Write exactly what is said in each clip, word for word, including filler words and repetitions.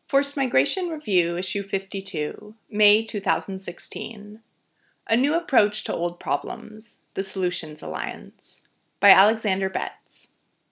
Forced Migration Review, Issue fifty-two, May two thousand sixteen. A New Approach to Old Problems, The Solutions Alliance, by Alexander Betts.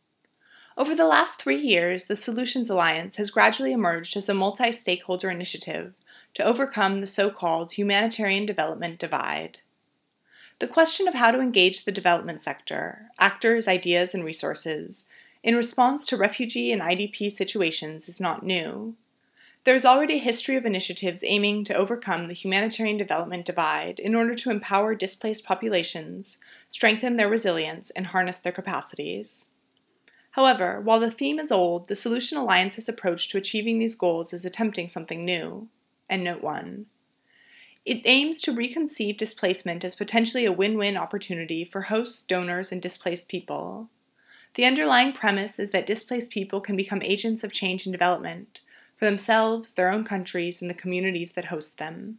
Over the last three years, the Solutions Alliance has gradually emerged as a multi-stakeholder initiative to overcome the so-called humanitarian development divide. The question of how to engage the development sector, actors, ideas, and resources, in response to refugee and I D P situations is not new. There is already a history of initiatives aiming to overcome the humanitarian development divide in order to empower displaced populations, strengthen their resilience, and harness their capacities. However, while the theme is old, the Solution Alliance's approach to achieving these goals is attempting something new. Endnote one. It aims to reconceive displacement as potentially a win-win opportunity for hosts, donors, and displaced people. The underlying premise is that displaced people can become agents of change and development, for themselves, their own countries, and the communities that host them.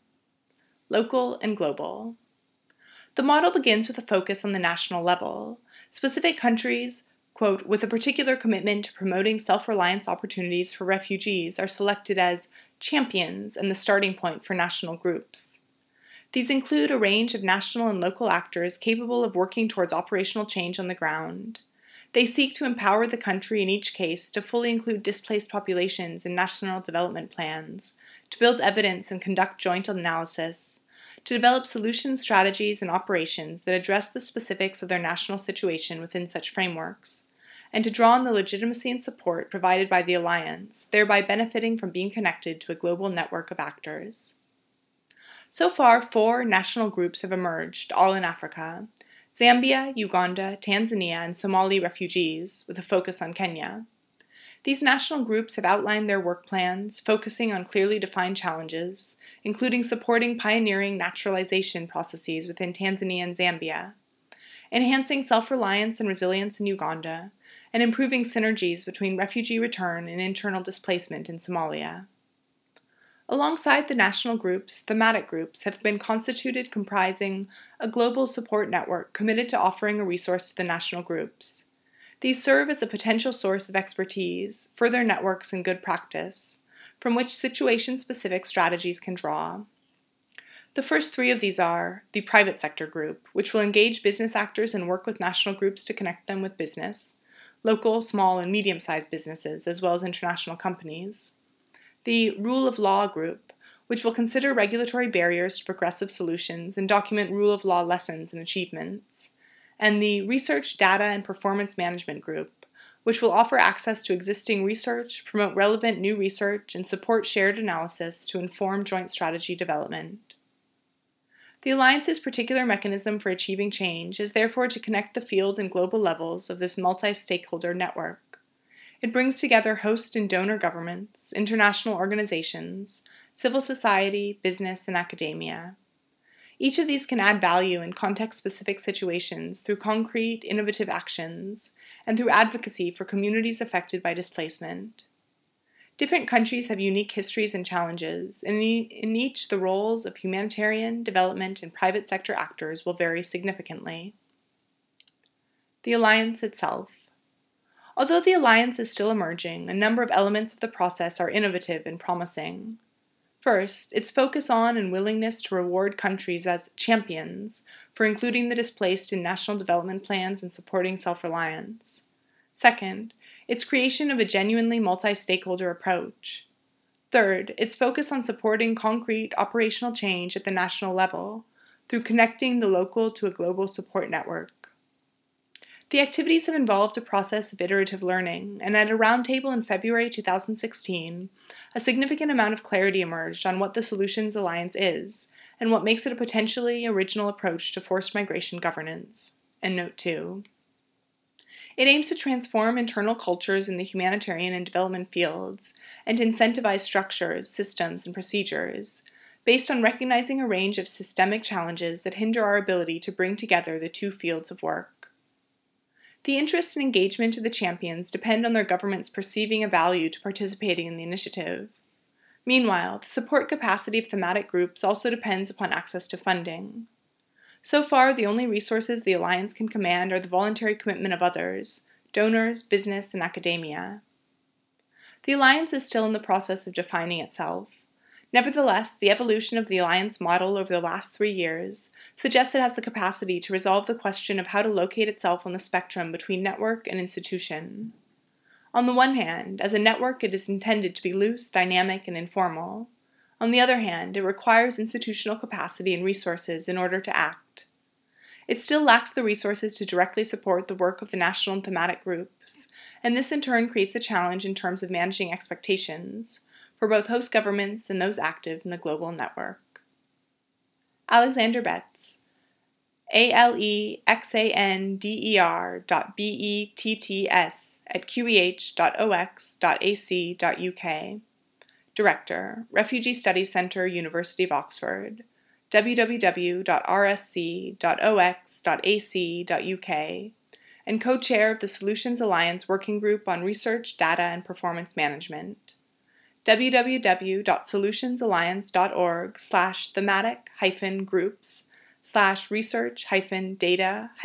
Local and global. The model begins with a focus on the national level. Specific countries, quote, with a particular commitment to promoting self-reliance opportunities for refugees are selected as champions and the starting point for national groups. These include a range of national and local actors capable of working towards operational change on the ground. They seek to empower the country in each case to fully include displaced populations in national development plans, to build evidence and conduct joint analysis, to develop solution strategies and operations that address the specifics of their national situation within such frameworks, and to draw on the legitimacy and support provided by the Alliance, thereby benefiting from being connected to a global network of actors. So far, four national groups have emerged, all in Africa: Zambia, Uganda, Tanzania, and Somali refugees, with a focus on Kenya. These national groups have outlined their work plans, focusing on clearly defined challenges, including supporting pioneering naturalization processes within Tanzania and Zambia, enhancing self-reliance and resilience in Uganda, and improving synergies between refugee return and internal displacement in Somalia. Alongside the national groups, thematic groups have been constituted comprising a global support network committed to offering a resource to the national groups. These serve as a potential source of expertise, further networks, and good practice, from which situation-specific strategies can draw. The first three of these are the private sector group, which will engage business actors and work with national groups to connect them with business, local, small, and medium-sized businesses, as well as international companies. The Rule of Law group, which will consider regulatory barriers to progressive solutions and document rule of law lessons and achievements. And the Research, Data, and Performance Management group, which will offer access to existing research, promote relevant new research, and support shared analysis to inform joint strategy development. The Alliance's particular mechanism for achieving change is therefore to connect the field and global levels of this multi-stakeholder network. It brings together host and donor governments, international organizations, civil society, business, and academia. Each of these can add value in context-specific situations through concrete, innovative actions, and through advocacy for communities affected by displacement. Different countries have unique histories and challenges, and in each the roles of humanitarian, development, and private sector actors will vary significantly. The Alliance itself. Although the Alliance is still emerging, a number of elements of the process are innovative and promising. First, its focus on and willingness to reward countries as champions for including the displaced in national development plans and supporting self-reliance. Second, its creation of a genuinely multi-stakeholder approach. Third, its focus on supporting concrete operational change at the national level through connecting the local to a global support network. The activities have involved a process of iterative learning, and at a roundtable in February two thousand sixteen, a significant amount of clarity emerged on what the Solutions Alliance is, and what makes it a potentially original approach to forced migration governance. Endnote two. It aims to transform internal cultures in the humanitarian and development fields, and incentivize structures, systems, and procedures, based on recognizing a range of systemic challenges that hinder our ability to bring together the two fields of work. The interest and engagement of the champions depend on their governments perceiving a value to participating in the initiative. Meanwhile, the support capacity of thematic groups also depends upon access to funding. So far, the only resources the Alliance can command are the voluntary commitment of others, donors, business, and academia. The Alliance is still in the process of defining itself. Nevertheless, the evolution of the Alliance model over the last three years suggests it has the capacity to resolve the question of how to locate itself on the spectrum between network and institution. On the one hand, as a network it is intended to be loose, dynamic, and informal. On the other hand, it requires institutional capacity and resources in order to act. It still lacks the resources to directly support the work of the national and thematic groups, and this in turn creates a challenge in terms of managing expectations for both host governments and those active in the global network. Alexander Betts, A L E X A N D E R dot B E T T S at Q E H dot O X dot A C dot U K. Director, Refugee Studies Centre, University of Oxford, w w w dot r s c dot o x dot a c dot u k, and co-chair of the Solutions Alliance Working Group on Research, Data, and Performance Management. w w w dot solutions alliance dot org slash thematic hyphen groups slash research hyphen data